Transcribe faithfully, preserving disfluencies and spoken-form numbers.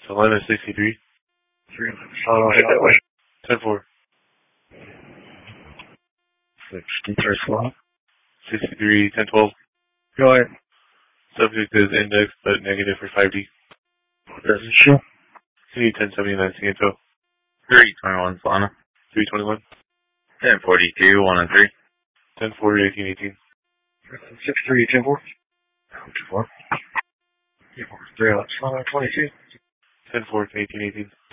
Salina sixty-three. three eleven. Solid, head that way. ten four. sixty-three slow. sixty-three, ten twelve. Go ahead. Subject is index, but negative for five D. What does it show? C ten seventy-nine Ciento. three twenty-one Solana. three twenty-one. ten forty-two, one and three. ten four, eighteen eighteen. six three, ten four. two four. three eleven. Solana twenty-two. ten four, eighteen eighteen.